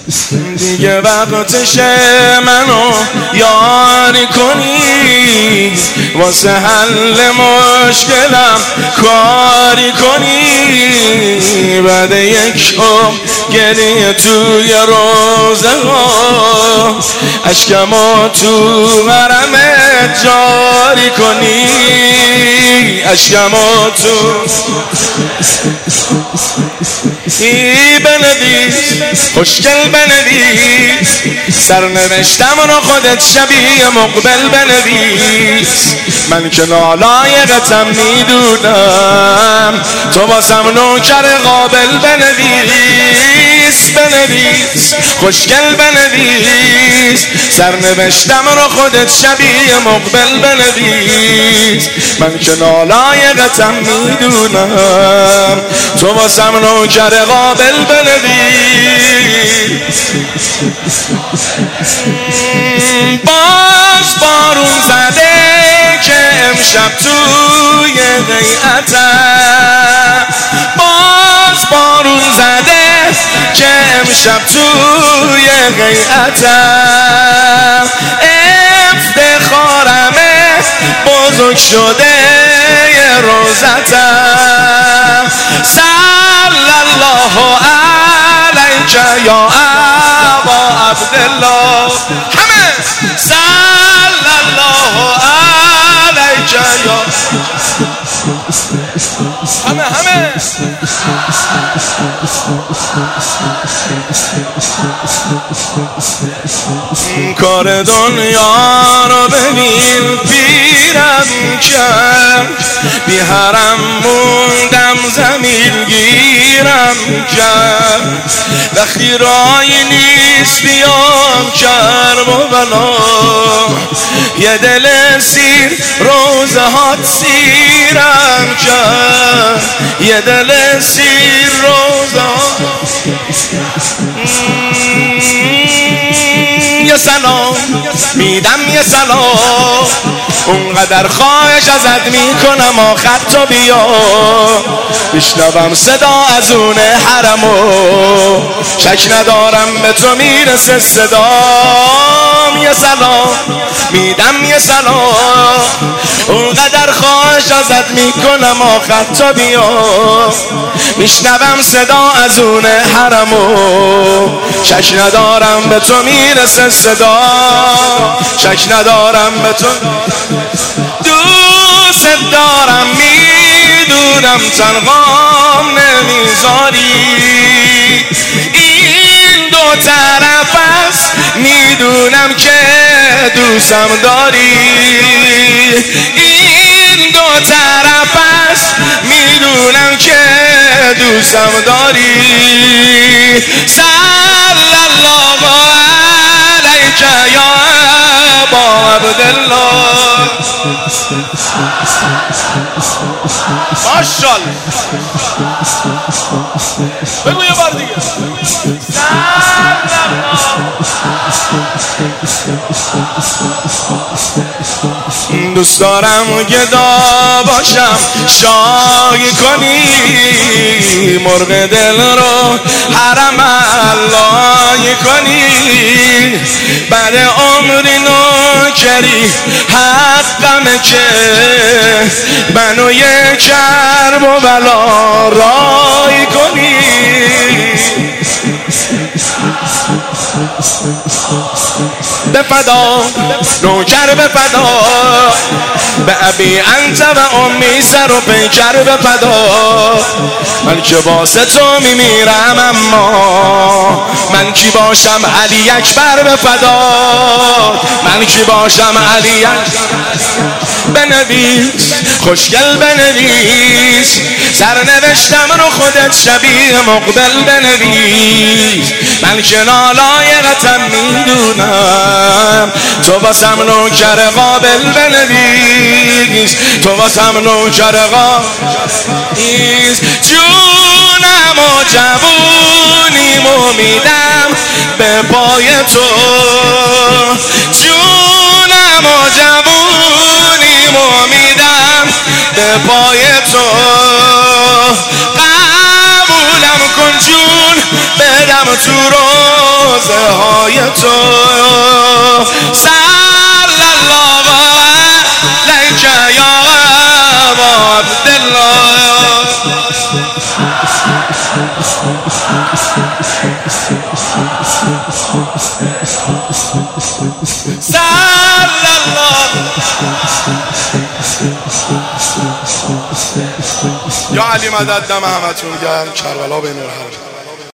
دیگه وقتشه منو یاری کنی، واسه حل مشکلم کاری کنی. بعد یک عمر گریه توی روزه ها، اشکمو تو قرمت جاری کنی، اشکمو تو بنویس، خوشگل بنویس، سرنوشتم رو خودت شبیه مقبل بنویس. من که نالایقتم میدونم، تو بازم نوکر قابل بنویس. بنویس، خوشگل بنویس، سرنوشتم رو خودت شبیه مقبل بنویس. من که نالایقتم میدونم، تو بازم نوکر قابل بنویس. باز بارون زده که امشب توی غیعتم، باز بارون زده که امشب توی غیعتم. افتخارمه بزرگ شده روزتم. صلی الله علیک یا ابا عبدالله، همه صلی الله علیک یا همه کار دنیا رو ببین پیرم کرد، بی حرم موندم زمین گیرم کرد. وقتی رایی نیست بیام کرب و بلا، یه دل سیر روزه هات سیرم کرد، یه دل سیر روزه هات. یه سلام میدم، یه سلام، اونقدر خواهش ازت میکنم آخر تو بیا، بشنوم صدا از اون حرمو، شک ندارم به تو میرسه صدام. یه سلام میدم، یه سلام، اونقدر خواهش ازت میکنم آخر تو بیا، میشنوم صدا از اون حرمو، شک ندارم به تو میرسه صدا، شک ندارم به تو. دوست دارم میدونم تنهام نمیذاری، این دو طرف است میدونم که دوستم داری، این دو طرف است میدونم که دوستم داری. صلی الله علیک یا ابا عبدالله. ماشاءالله بگو یه بار دیگه. دوست دارم گدا باشم شاهی کنی، مرغ دل رو حرم اللهی کنی، بعد عمری نوکری حقمه که منو یه کرب و بلا رای کنی. به فدا نوکر به فدا، به ابی انت و امی سر و پیکر به فدا. من که واسه تو میمیرم، اما من کی باشم علی اکبر به فدا، من کی باشم علی اکبر. بنویس، خوشگل بنویس، سرنوشتم رو خودت شبیه مقبل بنویس. من که نالایقتم میدونم، تو واسم نوکر قابل بنویس، تو واسم نوکر قابل. جونم و جوونیمو میدم به پای تو، جونم و جوونیمو میدم به پای تو. قبولم کن جون بدم تو روز تو صلی الله علیک یا ابا عبدالله صلی الله یا علی مدد دم همتون گرم کربلا بین الحرب